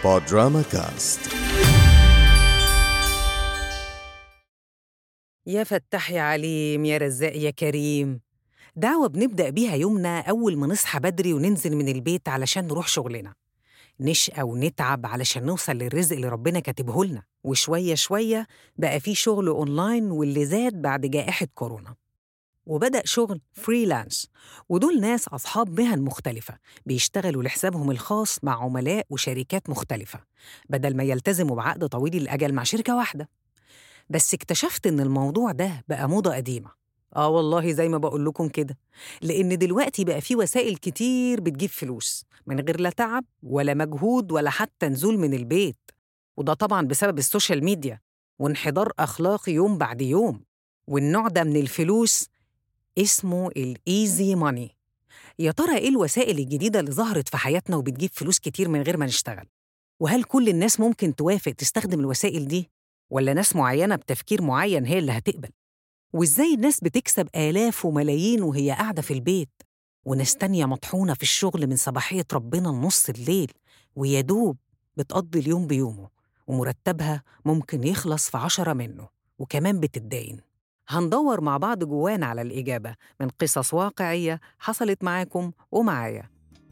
بودراما كاست. يا فتح يا عليم يا رزاق يا كريم. دعوة بنبدأ بيها يومنا أول ما نصحى بدري وننزل من البيت علشان نروح شغلنا، نشقى ونتعب علشان نوصل للرزق اللي ربنا كاتبه لنا، وشوية شوية بقى في شغل أونلاين واللي زاد بعد جائحة كورونا. وبدأ شغل فريلانس، ودول ناس أصحاب مهن مختلفة بيشتغلوا لحسابهم الخاص مع عملاء وشركات مختلفة بدل ما يلتزموا بعقد طويل الأجل مع شركة واحدة. بس اكتشفت إن الموضوع ده بقى موضة قديمة. والله زي ما بقول لكم كده، لأن دلوقتي بقى في وسائل كتير بتجيب فلوس من غير لا تعب ولا مجهود ولا حتى نزول من البيت، وده طبعاً بسبب السوشيال ميديا وانحدار أخلاقي يوم بعد يوم. والنوع ده من الفلوس اسمه الإيزي ماني. يا ترى إيه الوسائل الجديدة اللي ظهرت في حياتنا وبتجيب فلوس كتير من غير ما نشتغل؟ وهل كل الناس ممكن توافق تستخدم الوسائل دي؟ ولا ناس معينة بتفكير معين هي اللي هتقبل؟ وإزاي الناس بتكسب آلاف وملايين وهي قاعدة في البيت، وناس تانية مطحونة في الشغل من صباحية ربنا لنص الليل ويدوب بتقضي اليوم بيومه، ومرتبها ممكن يخلص في 10 منه وكمان بتتداين؟ هندور مع بعض جوانا على الإجابة من قصص واقعية حصلت معاكم ومعايا.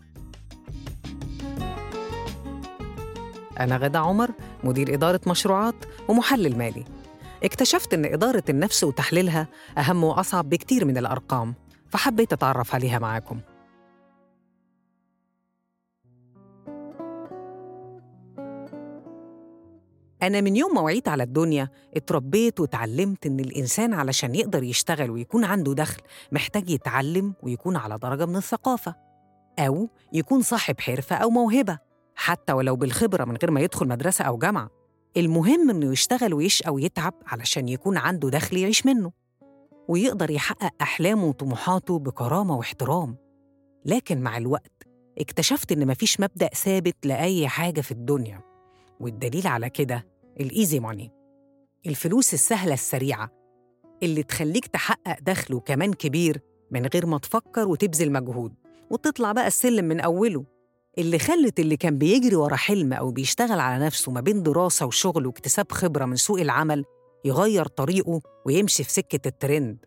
أنا غدا عمر، مدير إدارة مشروعات ومحلل مالي. اكتشفت إن إدارة النفس وتحليلها أهم وأصعب بكتير من الأرقام، فحبيت أتعرف عليها معاكم. أنا من يوم ما وعيت على الدنيا اتربيت وتعلمت إن الإنسان علشان يقدر يشتغل ويكون عنده دخل محتاج يتعلم ويكون على درجة من الثقافة، أو يكون صاحب حرفة أو موهبة، حتى ولو بالخبرة من غير ما يدخل مدرسة أو جامعة. المهم إنه يشتغل ويشقى ويتعب علشان يكون عنده دخل يعيش منه ويقدر يحقق أحلامه وطموحاته بكرامة واحترام. لكن مع الوقت اكتشفت إن مفيش مبدأ ثابت لأي حاجة في الدنيا، والدليل على كده الإيزي ماني، الفلوس السهلة السريعة اللي تخليك تحقق دخل وكمان كبير من غير ما تفكر وتبذل مجهود وتطلع بقى السلم من أوله، اللي خلت اللي كان بيجري ورا حلم أو بيشتغل على نفسه ما بين دراسة وشغل واكتساب خبرة من سوق العمل يغير طريقه ويمشي في سكة الترند،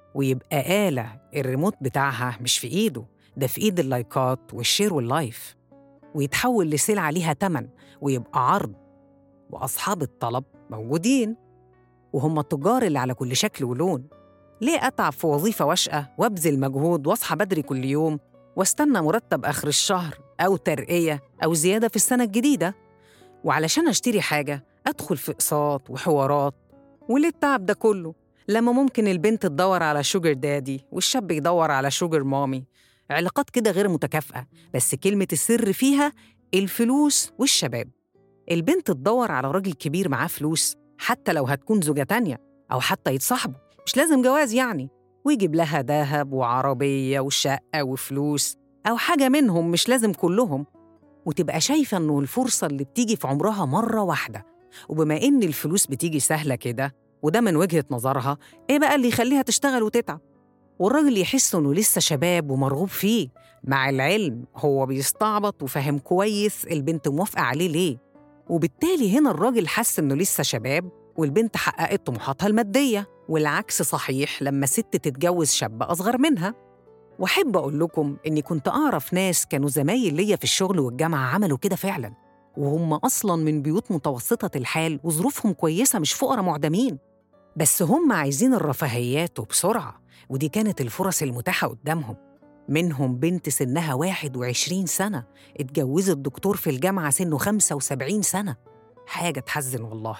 ويبقى آلة الريموت بتاعها مش في إيده، ده في إيد اللايكات والشير واللايف، ويتحول لسلعة ليها تمن ويبقى عرض، وأصحاب الطلب موجودين وهم التجار اللي على كل شكل ولون. ليه أتعب في وظيفة واشقة وأبذل مجهود وأصحى بدري كل يوم واستنى مرتب آخر الشهر أو ترقية أو زيادة في السنة الجديدة؟ وعلشان أشتري حاجة أدخل في أقساط وحوارات، وليه التعب ده كله لما ممكن البنت تدور على شوجر دادي والشاب يدور على شوجر مامي؟ علاقات كده غير متكافئة، بس كلمة السر فيها الفلوس والشباب. البنت تدور على راجل كبير معاه فلوس حتى لو هتكون زوجة تانية، أو حتى يتصاحبوا، مش لازم جواز يعني، ويجيب لها دهب وعربية وشقة وفلوس أو حاجة منهم مش لازم كلهم، وتبقى شايفة إنه الفرصة اللي بتيجي في عمرها مرة واحدة. وبما إن الفلوس بتيجي سهلة كده وده من وجهة نظرها، إيه بقى اللي يخليها تشتغل وتتعب؟ والراجل يحس إنه لسه شباب ومرغوب فيه، مع العلم هو بيستعبط وفاهم كويس البنت موافقة عليه ليه، وبالتالي هنا الراجل حس إنه لسه شباب والبنت حققت طموحاتها المادية، والعكس صحيح لما الست تتجوز شاب أصغر منها. وأحب أقول لكم إني كنت أعرف ناس كانوا زمايل ليا في الشغل والجامعة عملوا كده فعلاً، وهم أصلاً من بيوت متوسطة الحال وظروفهم كويسة، مش فقراء معدمين، بس هم عايزين الرفاهيات وبسرعة، ودي كانت الفرص المتاحة قدامهم. منهم بنت سنها 21 سنة اتجوزت دكتور في الجامعة سنه 75 سنة، حاجة تحزن والله.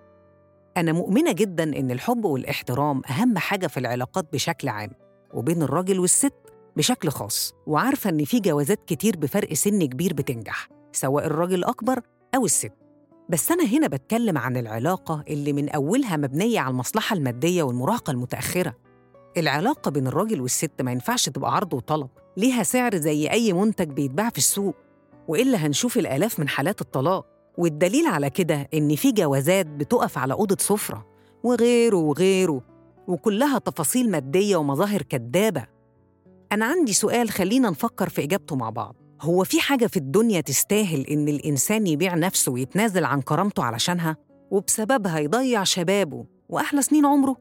أنا مؤمنة جداً إن الحب والاحترام أهم حاجة في العلاقات بشكل عام، وبين الراجل والست بشكل خاص، وعارفة إن في جوازات كتير بفرق سن كبير بتنجح، سواء الراجل أكبر أو الست. بس أنا هنا بتكلم عن العلاقة اللي من أولها مبنية على المصلحة المادية والمراهقة المتأخرة. العلاقة بين الراجل والست ما ينفعش تبقى عرض وطلب، ليها سعر زي أي منتج بيتباع في السوق، وإلا هنشوف الآلاف من حالات الطلاق. والدليل على كده إن في جوازات بتقف على أوضة سفرة وغيره وغيره، وكلها تفاصيل مادية ومظاهر كدابة. أنا عندي سؤال خلينا نفكر في إجابته مع بعض. هو في حاجة في الدنيا تستاهل إن الإنسان يبيع نفسه ويتنازل عن كرامته علشانها، وبسببها يضيع شبابه وأحلى سنين عمره؟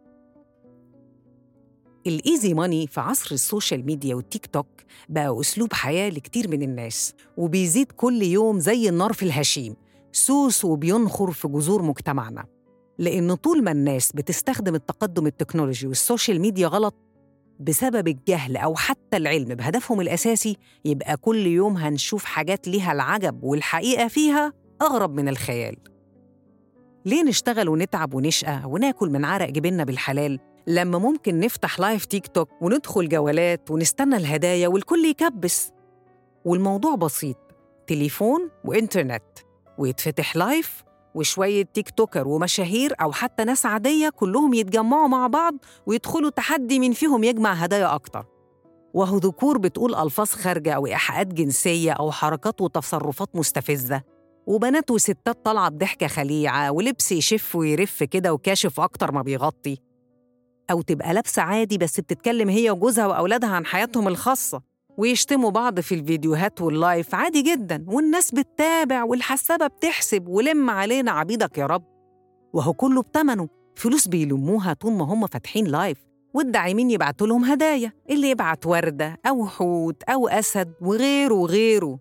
الإيزي ماني في عصر السوشيال ميديا والتيك توك بقى أسلوب حياة لكتير من الناس، وبيزيد كل يوم زي النار في الهشيم، سوس وبينخر في جذور مجتمعنا. لأن طول ما الناس بتستخدم التقدم التكنولوجي والسوشيال ميديا غلط بسبب الجهل أو حتى العلم بهدفهم الأساسي، يبقى كل يوم هنشوف حاجات ليها العجب والحقيقة فيها أغرب من الخيال. ليه نشتغل ونتعب ونشقى وناكل من عرق جبيننا بالحلال لما ممكن نفتح لايف تيك توك وندخل جولات ونستنى الهدايا والكل يكبس؟ والموضوع بسيط، تليفون وإنترنت ويتفتح لايف وشوية تيك توكر ومشاهير أو حتى ناس عادية كلهم يتجمعوا مع بعض ويدخلوا تحدي مين فيهم يجمع هدايا أكتر. وهو ذكور بتقول ألفاظ خارجة أو إيحاءات جنسية أو حركات وتصرفات مستفزة، وبنات وستات طالعة بضحكة خليعة ولبس يشف ويرف كده وكاشف أكتر ما بيغطي، أو تبقى لابسة عادي بس بتتكلم هي وجوزها وأولادها عن حياتهم الخاصة ويشتموا بعض في الفيديوهات واللايف عادي جداً، والناس بتتابع والحسابة بتحسب ولم علينا عبيدك يا رب. وهو كله بتمنه، فلوس بيلموها طول ما هم فاتحين لايف، والداعمين يبعتوا لهم هدايا، اللي يبعت وردة أو حوت أو أسد وغيره وغيره،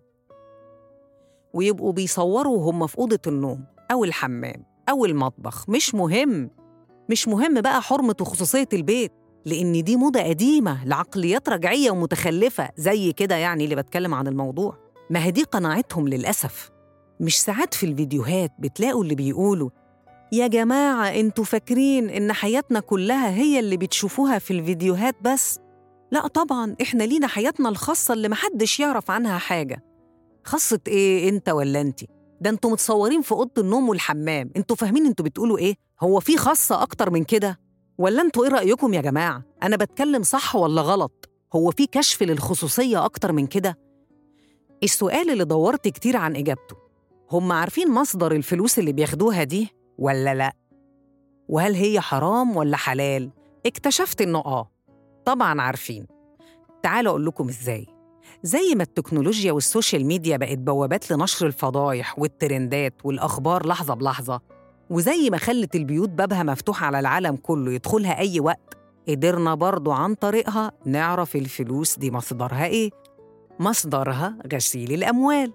ويبقوا بيصوروا وهم في أوضة النوم أو الحمام أو المطبخ. مش مهم بقى حرمة وخصوصية البيت، لأن دي موضة قديمة لعقليات رجعية ومتخلفة زي كده، يعني اللي بتكلم عن الموضوع. ما هي دي قناعتهم للأسف. مش ساعات في الفيديوهات بتلاقوا اللي بيقولوا يا جماعة انتوا فاكرين إن حياتنا كلها هي اللي بتشوفوها في الفيديوهات بس؟ لا طبعاً، إحنا لينا حياتنا الخاصة اللي محدش يعرف عنها حاجة. خاصة إيه أنت ولا أنت؟ ده انتوا متصورين في أوضة النوم والحمام، انتوا فاهمين انتوا بتقولوا إيه؟ هو في خاصة أكتر من كده؟ ولا انتوا إيه رأيكم يا جماعة؟ أنا بتكلم صح ولا غلط؟ هو في كشف للخصوصية أكتر من كده؟ السؤال اللي دورت كتير عن إجابته، هم عارفين مصدر الفلوس اللي بياخدوها دي ولا لأ؟ وهل هي حرام ولا حلال؟ اكتشفت إنه طبعاً عارفين. تعالوا أقول لكم إزاي. زي ما التكنولوجيا والسوشيال ميديا بقت بوابات لنشر الفضايح والترندات والأخبار لحظة بلحظة، وزي ما خلت البيوت بابها مفتوح على العالم كله يدخلها أي وقت، قدرنا برضو عن طريقها نعرف الفلوس دي مصدرها إيه؟ مصدرها غسيل الأموال.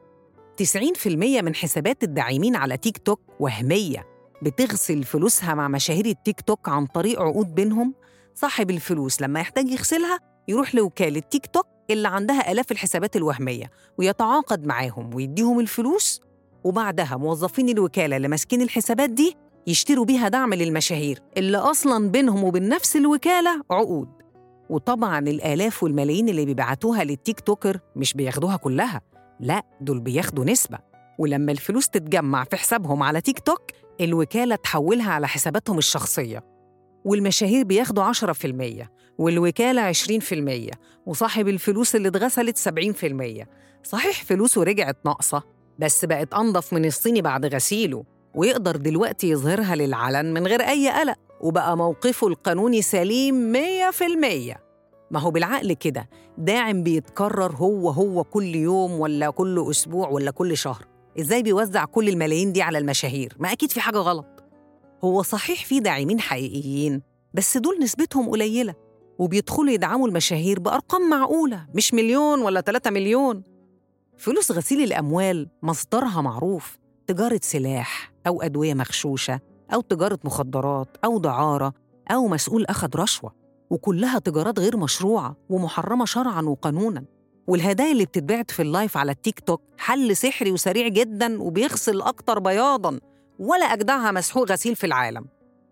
90% من حسابات الداعمين على تيك توك وهمية، بتغسل فلوسها مع مشاهير التيك توك عن طريق عقود بينهم. صاحب الفلوس لما يحتاج يغسلها يروح لوكالة تيك توك اللي عندها آلاف الحسابات الوهمية ويتعاقد معاهم ويديهم الفلوس، وبعدها موظفين الوكالة اللي ماسكين الحسابات دي يشتروا بيها دعم للمشاهير اللي أصلاً بينهم وبين نفس الوكالة عقود. وطبعاً الآلاف والملايين اللي بيبعتوها للتيك توكر مش بياخدوها كلها، لا دول بياخدوا نسبة، ولما الفلوس تتجمع في حسابهم على تيك توك الوكالة تحولها على حساباتهم الشخصية، والمشاهير بياخدوا 10% والوكالة 20%، وصاحب الفلوس اللي اتغسلت 70%. صحيح فلوسه رجعت ناقصة بس بقت أنظف من الصيني بعد غسيله، ويقدر دلوقتي يظهرها للعلن من غير أي قلق، وبقى موقفه القانوني سليم 100%. ما هو بالعقل كده، داعم بيتكرر هو كل يوم ولا كل أسبوع ولا كل شهر، إزاي بيوزع كل الملايين دي على المشاهير؟ ما أكيد في حاجة غلط. هو صحيح في داعمين حقيقيين بس دول نسبتهم قليلة، وبيدخلوا يدعموا المشاهير بأرقام معقولة، مش 1,000,000 ولا 3,000,000. فلوس غسيل الأموال مصدرها معروف، تجارة سلاح أو أدوية مغشوشة أو تجارة مخدرات أو دعارة أو مسؤول أخذ رشوة، وكلها تجارات غير مشروعة ومحرمة شرعاً وقانوناً. والهدايا اللي بتتبعت في اللايف على التيك توك حل سحري وسريع جداً وبيغسل أكتر بياضاً، ولا أجدعها مسحوق غسيل في العالم.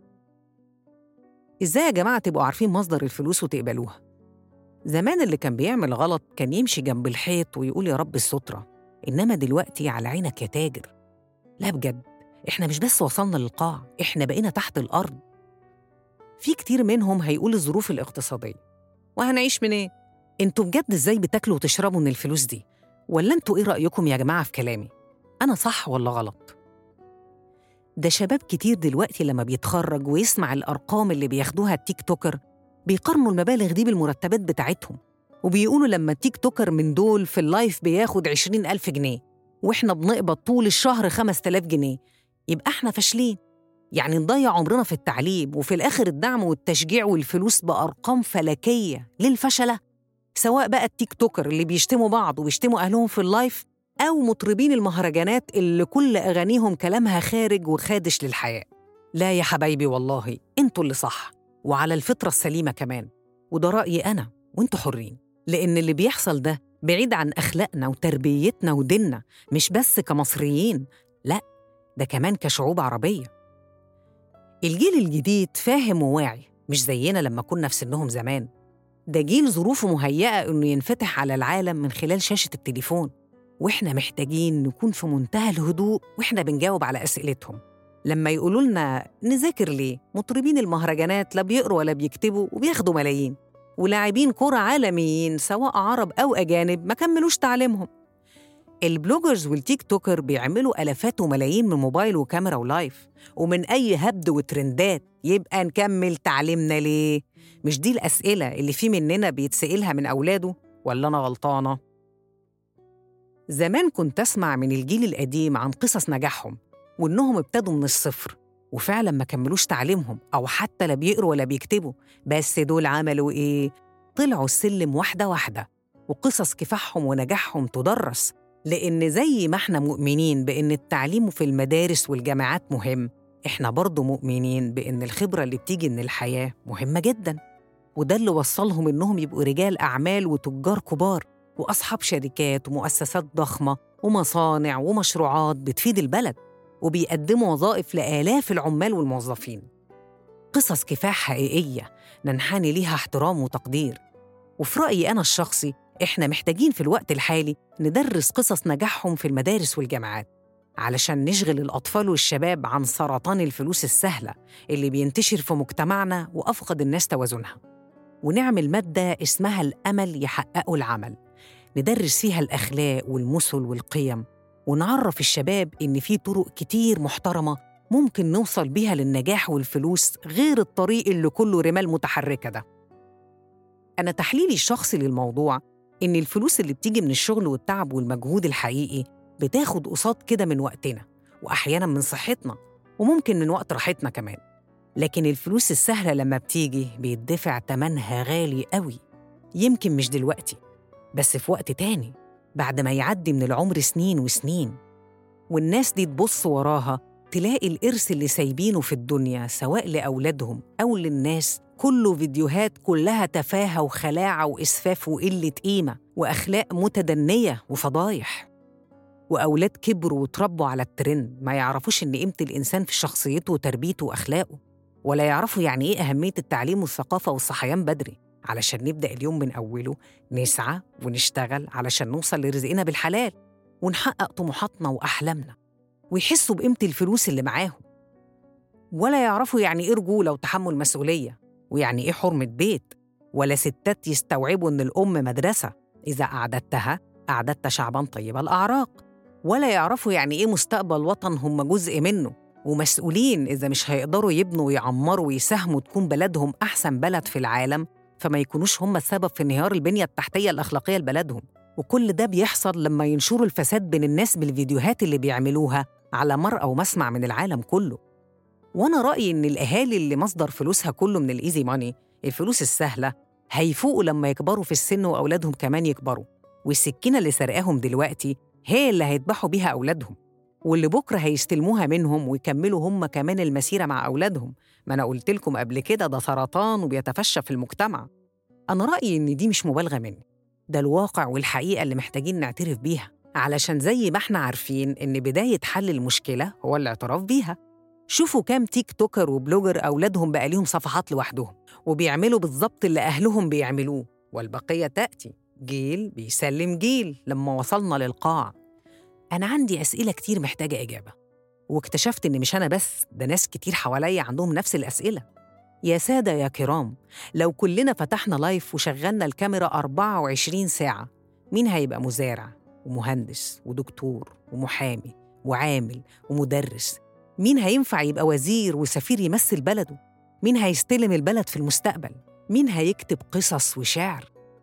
إزاي يا جماعة تبقوا عارفين مصدر الفلوس وتقبلوها؟ زمان اللي كان بيعمل غلط كان يمشي جنب الحيط ويقول يا رب السترة، إنما دلوقتي على عينك يا تاجر. لا بجد، إحنا مش بس وصلنا للقاع، إحنا بقينا تحت الأرض. في كتير منهم هيقول الظروف الاقتصادية، وهنعيش من إيه؟ انتوا بجد إزاي بتاكلوا وتشربوا من الفلوس دي؟ ولا انتوا إيه رأيكم يا جماعة في كلامي؟ أنا صح ولا غلط؟ ده شباب كتير دلوقتي لما بيتخرج ويسمع الأرقام اللي بياخدوها التيك توكر بيقارنوا المبالغ دي بالمرتبات بتاعتهم، وبيقولوا لما التيك توكر من دول في اللايف بياخد 20,000 جنيه وإحنا بنقبض طول الشهر 5,000 جنيه، يبقى إحنا فاشلين. يعني نضيع عمرنا في التعليم وفي الآخر الدعم والتشجيع والفلوس بأرقام فلكية للفشلة، سواء بقى التيك توكر اللي بيشتموا بعض وبيشتموا أهلهم في اللايف، أو مطربين المهرجانات اللي كل أغانيهم كلامها خارج وخادش للحياة. لا يا حبايبي، والله انتوا اللي صح وعلى الفطرة السليمة كمان، وده رأيي أنا وانتوا حرين، لأن اللي بيحصل ده بعيد عن أخلاقنا وتربيتنا وديننا، مش بس كمصريين، لا ده كمان كشعوب عربية. الجيل الجديد فاهم وواعي، مش زينا لما كنا في سنهم زمان. ده جيل ظروفه مهيئة إنه ينفتح على العالم من خلال شاشة التليفون، وإحنا محتاجين نكون في منتهى الهدوء وإحنا بنجاوب على أسئلتهم. لما يقولوا لنا نذاكر ليه، مطربين المهرجانات لا بيقروا ولا بيكتبوا وبياخدوا ملايين، ولاعبين كرة عالميين سواء عرب أو أجانب ما كملوش تعليمهم. البلوجرز والتيك توكر بيعملوا ألافات وملايين من موبايل وكاميرا ولايف ومن أي هبد وترندات، يبقى نكمل تعليمنا ليه؟ مش دي الأسئلة اللي في مننا بيتسألها من أولاده، ولا أنا غلطانة؟ زمان كنت أسمع من الجيل القديم عن قصص نجاحهم وإنهم ابتدوا من الصفر وفعلاً ما كملوش تعليمهم أو حتى لا بيقروا ولا بيكتبوا، بس دول عملوا إيه؟ طلعوا السلم واحدة واحدة، وقصص كفاحهم ونجاحهم تدرس، لأن زي ما إحنا مؤمنين بإن التعليم في المدارس والجامعات مهم، إحنا برضو مؤمنين بإن الخبرة اللي بتيجي من الحياة مهمة جداً. وده اللي وصلهم إنهم يبقوا رجال أعمال وتجار كبار وأصحاب شركات ومؤسسات ضخمة ومصانع ومشروعات بتفيد البلد، وبيقدموا وظائف لآلاف العمال والموظفين. قصص كفاح حقيقية ننحني ليها احترام وتقدير. وفي رأيي أنا الشخصي، إحنا محتاجين في الوقت الحالي ندرس قصص نجاحهم في المدارس والجامعات، علشان نشغل الأطفال والشباب عن سرطان الفلوس السهلة اللي بينتشر في مجتمعنا وأفقد الناس توازنها، ونعمل مادة اسمها الأمل يحققوا العمل، ندرس فيها الأخلاق والمثل والقيم، ونعرف الشباب إن في طرق كتير محترمة ممكن نوصل بيها للنجاح والفلوس غير الطريق اللي كله رمال متحركة ده. أنا تحليلي الشخصي للموضوع إن الفلوس اللي بتيجي من الشغل والتعب والمجهود الحقيقي بتاخد قصاد كده من وقتنا وأحياناً من صحتنا وممكن من وقت راحتنا كمان، لكن الفلوس السهلة لما بتيجي بيدفع تمنها غالي قوي، يمكن مش دلوقتي بس في وقت تاني بعد ما يعدي من العمر سنين وسنين، والناس دي تبص وراها تلاقي الإرث اللي سايبينه في الدنيا سواء لأولادهم أو للناس كله فيديوهات كلها تفاهة وخلاعة وإسفاف وقلة قيمة وأخلاق متدنية وفضايح، وأولاد كبروا وتربوا على الترند ما يعرفوش إن قيمة الإنسان في شخصيته وتربيته وأخلاقه، ولا يعرفوا يعني إيه أهمية التعليم والثقافة والصحيان بدري علشان نبدأ اليوم من أوله نسعى ونشتغل علشان نوصل لرزقنا بالحلال ونحقق طموحاتنا وأحلامنا، ويحسوا بقيمة الفلوس اللي معاهم، ولا يعرفوا يعني إيه رجولة وتحمل مسؤولية، ويعني إيه حرمة بيت، ولا ستات يستوعبوا إن الأم مدرسة إذا أعددتها أعددت شعباً طيب الأعراق، ولا يعرفوا يعني إيه مستقبل وطن هم جزء منه ومسؤولين إذا مش هيقدروا يبنوا ويعمروا ويساهموا تكون بلدهم أحسن بلد في العالم، فما يكونوش هم السبب في انهيار البنية التحتية الأخلاقية لبلدهم. وكل ده بيحصل لما ينشروا الفساد بين الناس بالفيديوهات اللي بيعملوها على مرأى ومسمع من العالم كله. وأنا رأيي إن الأهالي اللي مصدر فلوسها كله من الإيزي ماني، الفلوس السهلة، هيفوقوا لما يكبروا في السن وأولادهم كمان يكبروا، والسكينة اللي سرقاهم دلوقتي هي اللي هيذبحوا بيها أولادهم، واللي بكرة هيستلموها منهم ويكملوا هم كمان المسيرة مع أولادهم. ما أنا قلت لكم قبل كده ده سرطان وبيتفشى في المجتمع. أنا رأيي إن دي مش مبالغة مني، ده الواقع والحقيقة اللي محتاجين نعترف بيها، علشان زي ما احنا عارفين إن بداية حل المشكلة هو الاعتراف بيها. شوفوا كام تيك توكر وبلوجر أولادهم بقى ليهم صفحات لوحدهم وبيعملوا بالظبط اللي أهلهم بيعملوه، والبقية تأتي، جيل بيسلم جيل لما وصلنا للقاع. أنا عندي أسئلة كتير محتاجة إجابة، واكتشفت إن مش أنا بس، ده ناس كتير حواليا عندهم نفس الأسئلة. يا سادة يا كرام، لو كلنا فتحنا لايف وشغلنا الكاميرا 24 ساعة، مين هيبقى مزارع ومهندس ودكتور ومحامي وعامل ومدرس؟ مين هينفع يبقى وزير وسفير يمثل بلده؟ مين هيستلم البلد في المستقبل؟ مين هيكتب قصص وشعر؟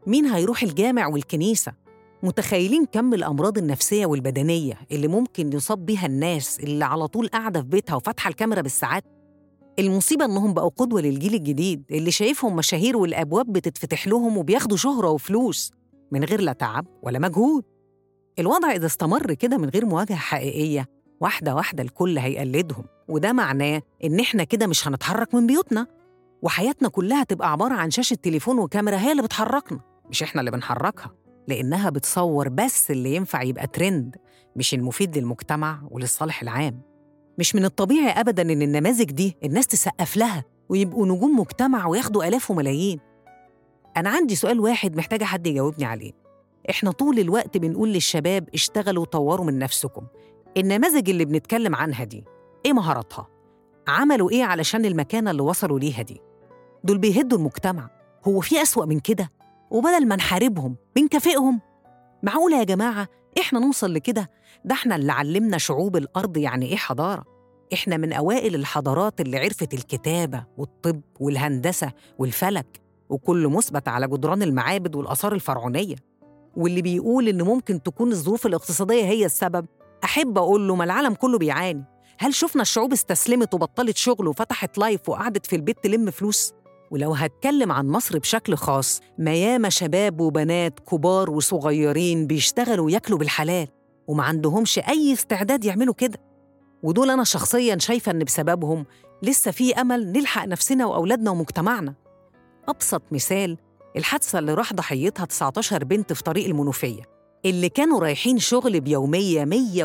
مين هيروح الجامع والكنيسة؟ متخيلين كم الأمراض النفسية والبدنية اللي ممكن يصاب بيها الناس اللي على طول قاعدة في بيتها وفاتحة الكاميرا بالساعات؟ المصيبة إنهم بقوا قدوة للجيل الجديد اللي شايفهم مشاهير والأبواب بتتفتح لهم وبياخدوا شهرة وفلوس من غير لا تعب ولا مجهود. الوضع إذا استمر كده من غير مواجهة حقيقية، واحدة واحدة الكل هيقلدهم، وده معناه إن إحنا كده مش هنتحرك من بيوتنا، وحياتنا كلها تبقى عبارة عن شاشة تليفون وكاميرا هي اللي بتحركنا، مش إحنا اللي بنحركها، لأنها بتصور بس اللي ينفع يبقى ترند، مش المفيد للمجتمع وللصالح العام. مش من الطبيعي أبداً إن النماذج دي الناس تسقف لها ويبقوا نجوم مجتمع وياخدوا آلاف وملايين. أنا عندي سؤال واحد محتاجة حد يجاوبني عليه. إحنا طول الوقت بنقول للشباب اشتغلوا وطوروا من نفسكم. النماذج اللي بنتكلم عنها دي إيه مهاراتها؟ عملوا إيه علشان المكانة اللي وصلوا ليها دي؟ دول بيهدوا المجتمع، هو في أسوأ من كده؟ وبدل ما نحاربهم بنكافئهم؟ معقولة يا جماعة إحنا نوصل لكده؟ ده إحنا اللي علمنا شعوب الأرض يعني إيه حضارة. إحنا من أوائل الحضارات اللي عرفت الكتابة والطب والهندسة والفلك، وكل مثبت على جدران المعابد والآثار الفرعونية. واللي بيقول إن ممكن تكون الظروف الاقتصادية هي السبب، أحب أقول له ما العالم كله بيعاني. هل شفنا الشعوب استسلمت وبطلت شغل وفتحت لايف وقعدت في البيت تلم فلوس؟ ولو هتكلم عن مصر بشكل خاص، ما ياما شباب وبنات كبار وصغيرين بيشتغلوا وياكلوا بالحلال وما عندهمش أي استعداد يعملوا كده، ودول أنا شخصياً شايفة إن بسببهم لسه في أمل نلحق نفسنا وأولادنا ومجتمعنا. أبسط مثال الحادثة اللي راح ضحيتها 19 بنت في طريق المنوفية، اللي كانوا رايحين شغل بيومية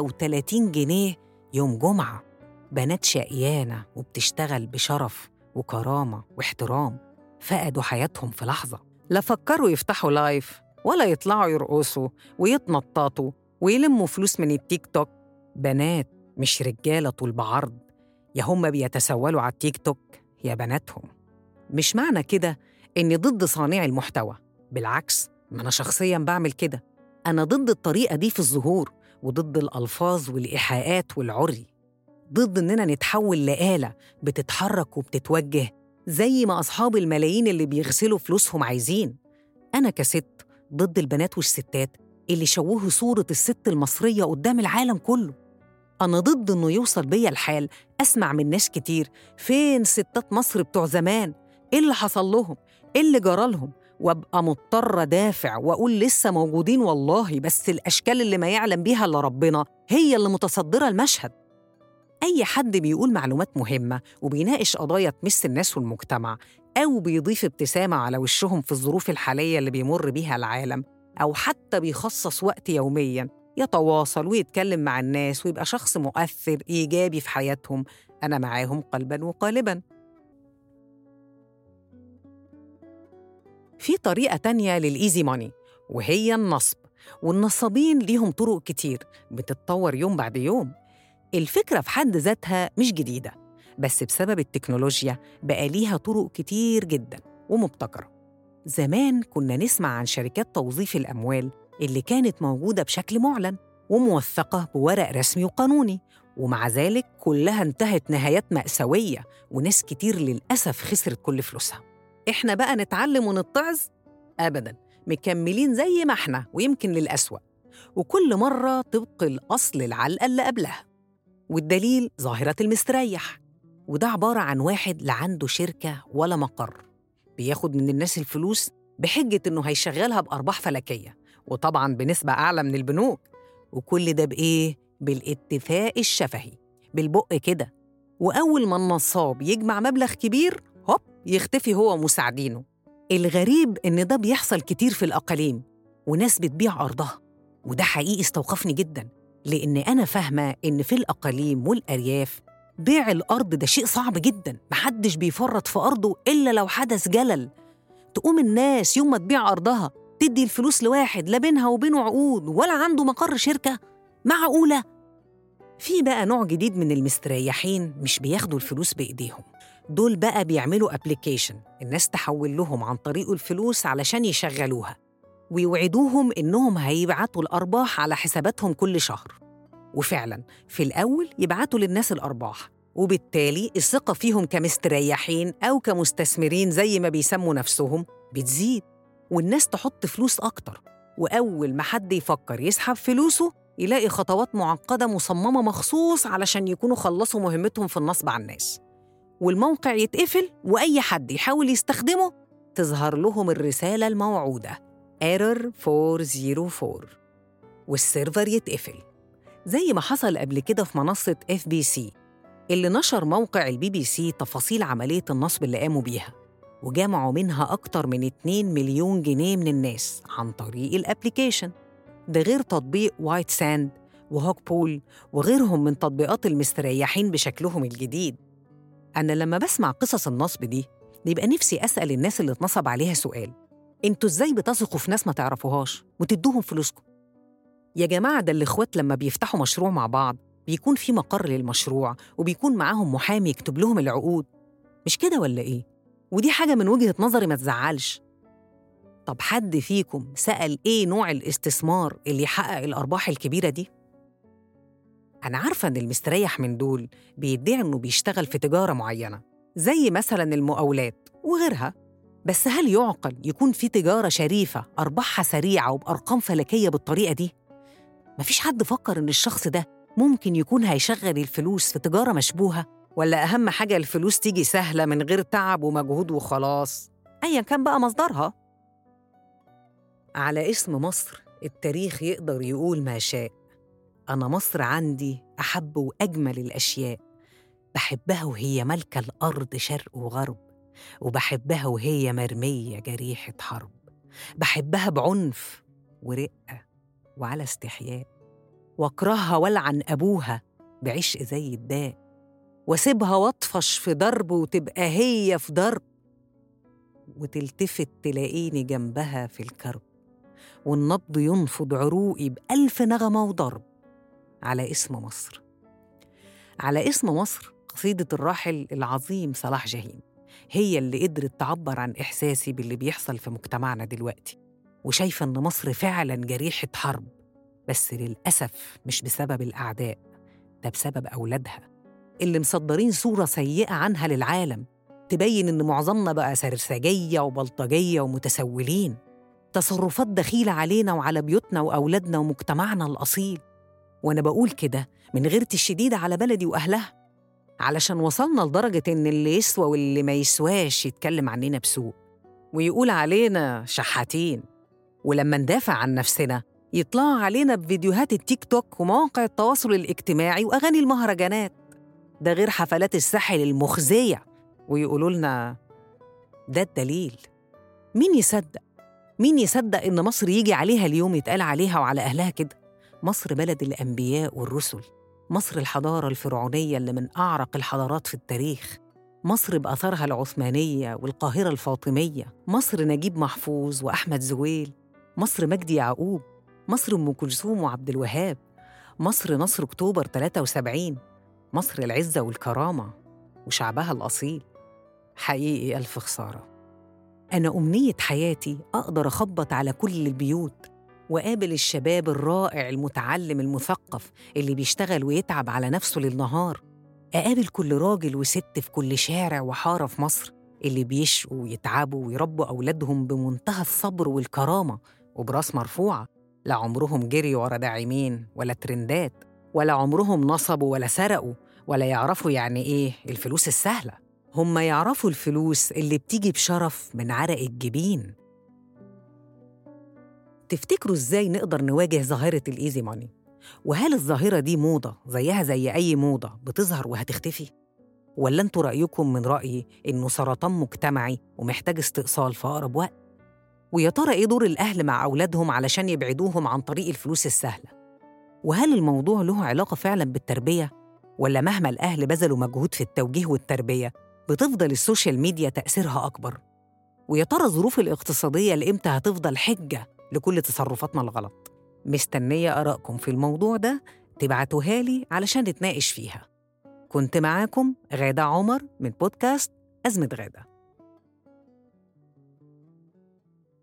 130 جنيه يوم جمعة. بنات شقيانة وبتشتغل بشرف وكرامة واحترام، فقدوا حياتهم في لحظة. لا فكروا يفتحوا لايف ولا يطلعوا يرقصوا ويتنططوا ويلموا فلوس من التيك توك. بنات مش رجالة طول بعرض، يا هم بيتسولوا على التيك توك يا بناتهم. مش معنى كده إني ضد صانع المحتوى، بالعكس، ما أنا شخصياً بعمل كده. أنا ضد الطريقة دي في الظهور، وضد الألفاظ والإيحاءات والعري، ضد إننا نتحول لآلة بتتحرك وبتتوجه زي ما أصحاب الملايين اللي بيغسلوا فلوسهم عايزين. أنا كست ضد البنات والستات اللي شوهوا صورة الست المصرية قدام العالم كله. أنا ضد إنه يوصل بيا الحال أسمع من ناس كتير فين ستات مصر بتوع زمان؟ إيه اللي حصل لهم؟ إيه اللي جرالهم؟ وأبقى مضطرة دافع وأقول لسه موجودين والله، بس الأشكال اللي ما يعلم بيها إلا ربنا هي اللي متصدرة المشهد. أي حد بيقول معلومات مهمة وبيناقش قضايا تمس الناس والمجتمع، أو بيضيف ابتسامة على وشهم في الظروف الحالية اللي بيمر بيها العالم، أو حتى بيخصص وقت يومياً يتواصل ويتكلم مع الناس ويبقى شخص مؤثر إيجابي في حياتهم، أنا معاهم قلباً وقالباً. في طريقة تانية للإيزي ماني، وهي النصب، والنصابين ليهم طرق كتير بتتطور يوم بعد يوم. الفكرة في حد ذاتها مش جديدة، بس بسبب التكنولوجيا بقى ليها طرق كتير جداً ومبتكرة. زمان كنا نسمع عن شركات توظيف الأموال اللي كانت موجودة بشكل معلن وموثقة بورق رسمي وقانوني، ومع ذلك كلها انتهت نهايات مأساوية، وناس كتير للأسف خسرت كل فلوسها. إحنا بقى نتعلم ونتعظ؟ أبداً، مكملين زي ما إحنا ويمكن للأسوأ، وكل مرة طبق الأصل العلقة اللي قبلها. والدليل ظاهرة المستريح، وده عبارة عن واحد لا عنده شركة ولا مقر، بياخد من الناس الفلوس بحجة إنه هيشغلها بأرباح فلكية، وطبعاً بنسبة أعلى من البنوك. وكل ده بإيه؟ بالاتفاق الشفهي، بالبق كده. وأول ما النصاب يجمع مبلغ كبير، هوب يختفي هو ومساعدينه. الغريب إن ده بيحصل كتير في الأقاليم، وناس بتبيع أرضها، وده حقيقي استوقفني جداً، لأن أنا فاهمة إن في الأقاليم والأرياف بيع الأرض ده شيء صعب جداً، محدش بيفرط في أرضه إلا لو حدث جلل. تقوم الناس يوم ما تبيع أرضها تدي الفلوس لواحد لا بينها وبينه عقود ولا عنده مقر شركة؟ معقولة؟ في بقى نوع جديد من المستريحين مش بياخدوا الفلوس بإيديهم، دول بقى بيعملوا أبليكيشن الناس تحول لهم عن طريقه الفلوس علشان يشغلوها، ويوعدوهم إنهم هيبعتوا الأرباح على حساباتهم كل شهر. وفعلاً في الأول يبعتوا للناس الأرباح، وبالتالي الثقة فيهم كمستريحين أو كمستثمرين زي ما بيسموا نفسهم بتزيد. والناس تحط فلوس أكتر، وأول ما حد يفكر يسحب فلوسه يلاقي خطوات معقدة مصممة مخصوص علشان يكونوا خلصوا مهمتهم في النصب على الناس، والموقع يتقفل وأي حد يحاول يستخدمه تظهر لهم الرسالة الموعودة Error 404 والسيرفر يتقفل، زي ما حصل قبل كده في منصة FBC اللي نشر موقع الBBC تفاصيل عملية النصب اللي قاموا بيها، وجمعوا منها أكتر من 2 مليون جنيه من الناس عن طريق الأبليكيشن، ده غير تطبيق وايت ساند وهوك بول وغيرهم من تطبيقات المستريحين بشكلهم الجديد. أنا لما بسمع قصص النصب دي بيبقى نفسي أسأل الناس اللي اتنصب عليها سؤال: انتوا إزاي بتثقوا في ناس ما تعرفوهاش وتدوهم فلوسكم؟ يا جماعة ده الإخوات لما بيفتحوا مشروع مع بعض بيكون في مقر للمشروع وبيكون معاهم محامي يكتب لهم العقود، مش كده ولا إيه؟ ودي حاجة من وجهة نظري ما تزعلش. طب حد فيكم سأل إيه نوع الاستثمار اللي يحقق الأرباح الكبيرة دي؟ أنا عارفة إن المستريح من دول بيدعي إنه بيشتغل في تجارة معينة زي مثلاً المقاولات وغيرها، بس هل يعقل يكون في تجارة شريفة أرباحها سريعة وبأرقام فلكية بالطريقة دي؟ مفيش حد فكر إن الشخص ده ممكن يكون هيشغل الفلوس في تجارة مشبوهة، ولا أهم حاجة الفلوس تيجي سهلة من غير تعب ومجهود وخلاص أياً كان بقى مصدرها؟ على اسم مصر التاريخ يقدر يقول ما شاء. أنا مصر عندي أحب وأجمل الأشياء، بحبها وهي ملكة الأرض شرق وغرب، وبحبها وهي مرمية جريحة حرب، بحبها بعنف ورقة وعلى استحياء، واكرهها والعن أبوها بعشق زي الداء، واسيبها واطفش في ضرب وتبقى هي في ضرب، وتلتفت تلاقيني جنبها في الكرب، والنبض ينفض عروقي بألف نغمة وضرب. على اسم مصر. على اسم مصر قصيدة الراحل العظيم صلاح جاهين هي اللي قدرت تعبر عن إحساسي باللي بيحصل في مجتمعنا دلوقتي، وشايفة إن مصر فعلاً جريحة حرب، بس للأسف مش بسبب الأعداء، ده بسبب أولادها اللي مصدرين صورة سيئة عنها للعالم تبين إن معظمنا بقى سرسجية وبلطجية ومتسولين، تصرفات دخيلة علينا وعلى بيوتنا وأولادنا ومجتمعنا الأصيل. وأنا بقول كده من غيرتي الشديدة على بلدي وأهلها، علشان وصلنا لدرجة إن اللي يسوى واللي ما يسواش يتكلم عننا بسوء ويقول علينا شحاتين، ولما ندافع عن نفسنا يطلعوا علينا بفيديوهات التيك توك ومواقع التواصل الاجتماعي وأغاني المهرجانات، ده غير حفلات الساحل المخزية، ويقولوا لنا ده الدليل. مين يصدق؟ مين يصدق إن مصر يجي عليها اليوم يتقال عليها وعلى أهلها كده؟ مصر بلد الأنبياء والرسل، مصر الحضارة الفرعونية اللي من أعرق الحضارات في التاريخ، مصر بأثارها العثمانية والقاهرة الفاطمية، مصر نجيب محفوظ وأحمد زويل، مصر مجدي يعقوب، مصر أم كلثوم وعبد الوهاب، مصر نصر أكتوبر 73، مصر العزة والكرامة وشعبها الأصيل. حقيقي ألف خسارة. أنا أمنية حياتي أقدر أخبط على كل البيوت وقابل الشباب الرائع المتعلم المثقف اللي بيشتغل ويتعب على نفسه للنهار، أقابل كل راجل وست في كل شارع وحارة في مصر اللي بيشقوا ويتعبوا ويربوا أولادهم بمنتهى الصبر والكرامة وبراس مرفوعة، لا عمرهم جريوا ورا داعمين ولا ترندات، ولا عمرهم نصبوا ولا سرقوا، ولا يعرفوا يعني إيه الفلوس السهلة، هم يعرفوا الفلوس اللي بتيجي بشرف من عرق الجبين. تفتكروا إزاي نقدر نواجه ظاهرة الإيزي ماني؟ وهل الظاهرة دي موضة زيها زي أي موضة بتظهر وهتختفي؟ ولا أنتوا رأيكم من رأيي إنه سرطان مجتمعي ومحتاج استئصال في أقرب وقت؟ ويا ترى إيه دور الأهل مع أولادهم علشان يبعدوهم عن طريق الفلوس السهلة؟ وهل الموضوع له علاقة فعلاً بالتربية؟ ولا مهما الأهل بذلوا مجهود في التوجيه والتربية بتفضل السوشيال ميديا تأثيرها أكبر؟ ويا ترى الظروف الاقتصادية لإمتى هتفضل حجة لكل تصرفاتنا الغلط؟ مستنية آرائكم في الموضوع ده تبعتوها لي علشان نتناقش فيها. كنت معاكم غادة عمر من بودكاست أزمة غادة.